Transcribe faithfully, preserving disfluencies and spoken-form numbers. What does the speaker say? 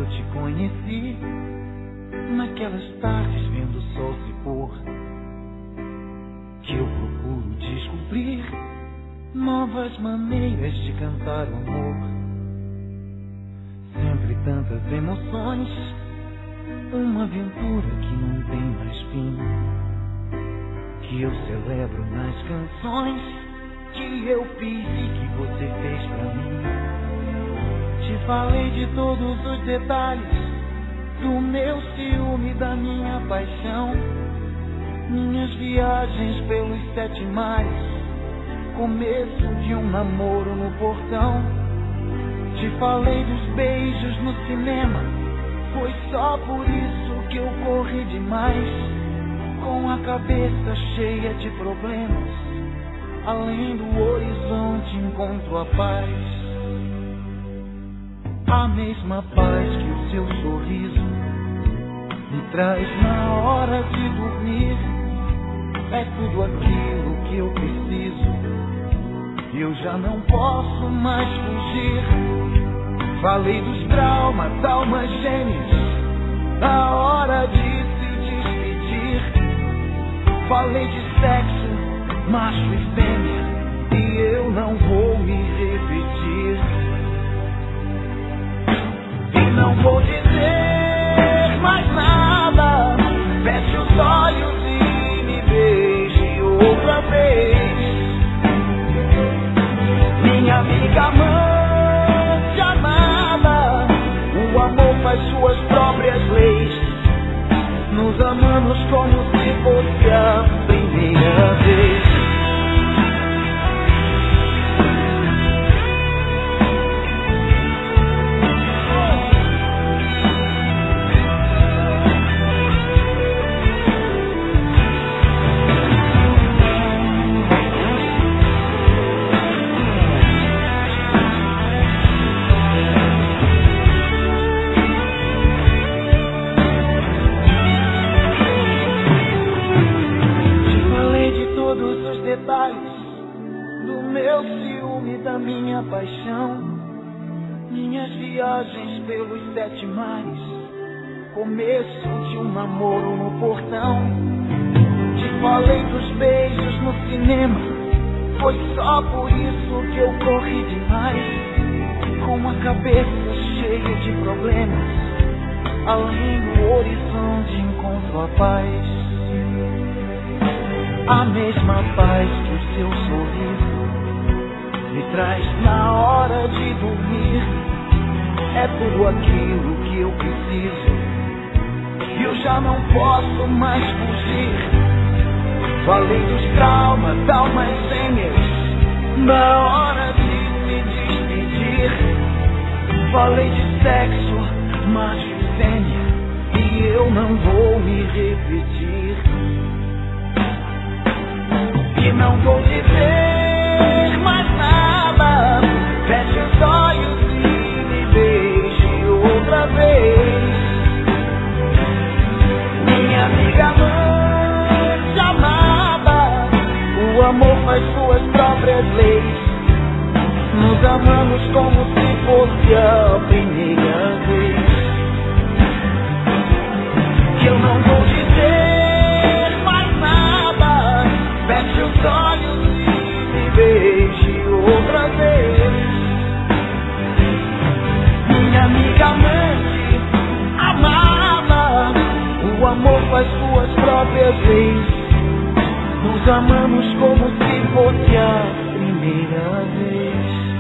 te conheci, naquelas tardes vendo o sol se pôr, que eu procuro descobrir novas maneiras de cantar o amor. Sempre tantas emoções, uma aventura que não tem mais fim, que eu celebro nas canções que eu fiz e que você fez pra mim. Te falei de todos os detalhes do meu ciúme, da minha paixão, minhas viagens pelos sete mares, começo de um namoro no portão. Te falei dos beijos no cinema, foi só por isso que eu corri demais, com a cabeça cheia de problemas. Além do horizonte encontro a paz, a mesma paz que o seu sorriso me traz na hora de dormir. É tudo aquilo que eu preciso, eu já não posso mais fugir. Falei dos traumas, almas gêmeas, na hora de se despedir. Falei de sexo, macho e fêmea, e eu não vou me repetir. E não vou dizer mais nada, feche os olhos e me beije outra vez. Minha amiga amante amada, o amor faz suas próprias leis. Nos amamos como se fosse a primeira vez. Do meu ciúme, da minha paixão, minhas viagens pelos sete mares, começo de um namoro no portão. Te falei dos beijos no cinema, foi só por isso que eu corri demais, com a cabeça cheia de problemas. Além do horizonte encontro a paz, a mesma paz que o seu sorriso me traz na hora de dormir. É tudo aquilo que eu preciso, e eu já não posso mais fugir. Falei dos traumas, almas gêmeas, na hora de se despedir. Falei de sexo, macho e fêmea, e eu não vou me repetir. E não vou dizer mais nada, feche os olhos e me beije outra vez. Minha amiga amante amada, o amor faz suas próprias leis. Nos amamos como se fosse a primeira vez. E eu não vou dizer mais nada, feche os olhos e me beije outra vez. Minha amiga amante amada, o amor faz suas próprias leis. Nos amamos como se fosse a primeira vez.